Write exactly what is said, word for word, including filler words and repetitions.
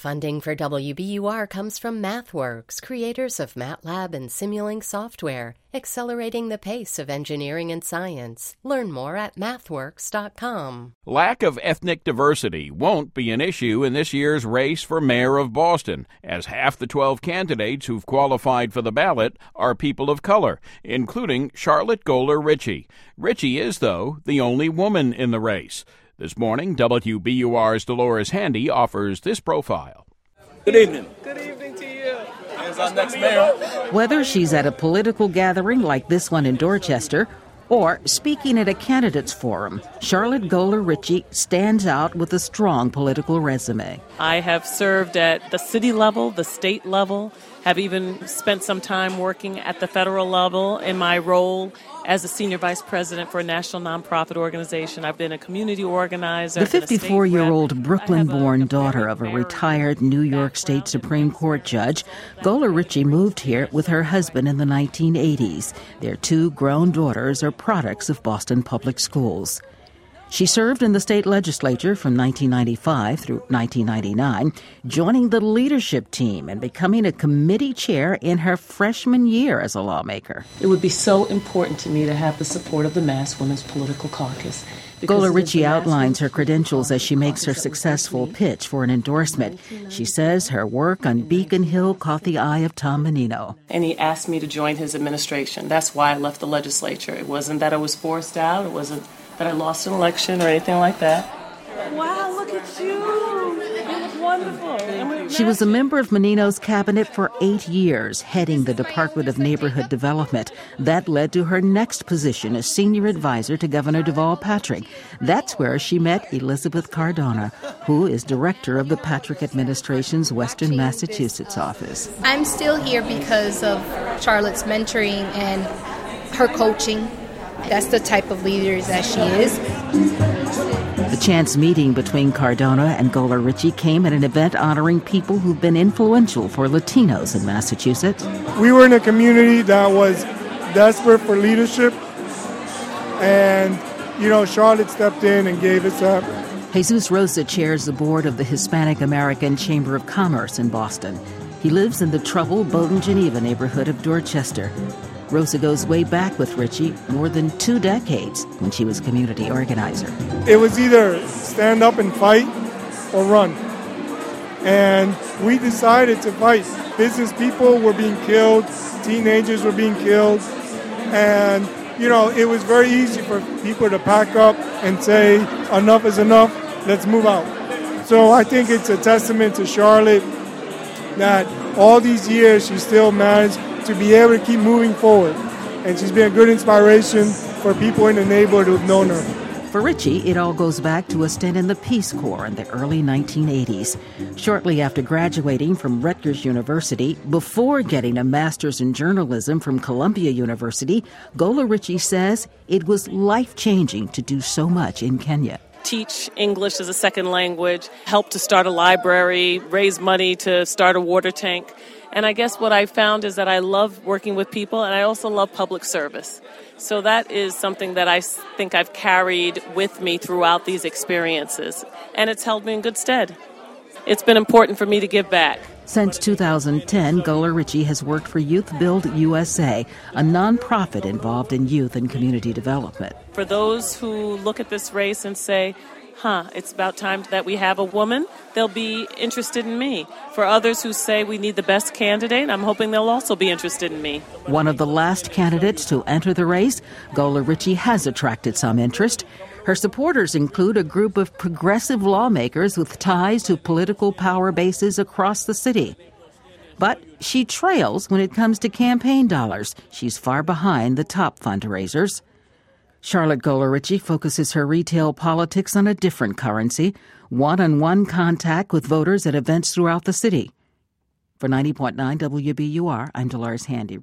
Funding for W B U R comes from MathWorks, creators of MATLAB and Simulink software, accelerating the pace of engineering and science. Learn more at mathworks dot com. Lack of ethnic diversity won't be an issue in this year's race for mayor of Boston, as half the twelve candidates who've qualified for the ballot are people of color, including Charlotte Goler Ritchie. Ritchie is, though, the only woman in the race. This morning, W B U R's Dolores Handy offers this profile. Good evening. Good evening to you. Here's our next mayor. Whether she's at a political gathering like this one in Dorchester or speaking at a candidates forum, Charlotte Goler Ritchie stands out with a strong political resume. I have served at the city level, the state level, have even spent some time working at the federal level in my role as a senior vice president for a national nonprofit organization. I've been a community organizer. The fifty-four-year-old Brooklyn-born daughter of a retired New York State Supreme Court judge, Goler Ritchie moved here with her husband in the nineteen eighties. Their two grown daughters are products of Boston Public Schools. She served in the state legislature from nineteen ninety-five through nineteen ninety-nine, joining the leadership team and becoming a committee chair in her freshman year as a lawmaker. It would be so important to me to have the support of the Mass Women's Political Caucus. Goler Ritchie outlines her credentials as she makes her successful pitch for an endorsement. She says her work on Beacon Hill caught the eye of Tom Menino. And he asked me to join his administration. That's why I left the legislature. It wasn't that I was forced out. It wasn't that I lost an election or anything like that. Wow, look at you. You look wonderful. She was a member of Menino's cabinet for eight years, heading the Department of Neighborhood Development. That led to her next position as senior advisor to Governor Deval Patrick. That's where she met Elizabeth Cardona, who is director of the Patrick administration's Western Massachusetts office. I'm still here because of Charlotte's mentoring and her coaching. That's the type of leader that she is. The chance meeting between Cardona and Goler Ritchie came at an event honoring people who've been influential for Latinos in Massachusetts. We were in a community that was desperate for leadership, and, you know, Charlotte stepped in and gave us up. Jesus Rosa chairs the board of the Hispanic American Chamber of Commerce in Boston. He lives in the troubled Bowdoin Geneva neighborhood of Dorchester. Rosa goes way back with Ritchie, more than two decades, when she was community organizer. It was either stand up and fight or run. And we decided to fight. Business people were being killed, teenagers were being killed, and, you know, it was very easy for people to pack up and say, enough is enough, let's move out. So I think it's a testament to Charlotte that all these years she still managed to be able to keep moving forward. And she's been a good inspiration for people in the neighborhood who've known her. For Ritchie, it all goes back to a stint in the Peace Corps in the early nineteen eighties. Shortly after graduating from Rutgers University, before getting a master's in journalism from Columbia University, Goler Ritchie says it was life-changing to do so much in Kenya. Teach English as a second language, help to start a library, raise money to start a water tank. And I guess what I found is that I love working with people, and I also love public service. So that is something that I think I've carried with me throughout these experiences, and it's held me in good stead. It's been important for me to give back. Since two thousand ten, Goler Ritchie has worked for Youth Build U S A, a nonprofit involved in youth and community development. For those who look at this race and say, huh, it's about time that we have a woman, they'll be interested in me. For others who say we need the best candidate, I'm hoping they'll also be interested in me. One of the last candidates to enter the race, Goler Ritchie has attracted some interest. Her supporters include a group of progressive lawmakers with ties to political power bases across the city. But she trails when it comes to campaign dollars. She's far behind the top fundraisers. Charlotte Goler Ritchie focuses her retail politics on a different currency, one-on-one contact with voters at events throughout the city. For ninety point nine W B U R, I'm Dolores Handy.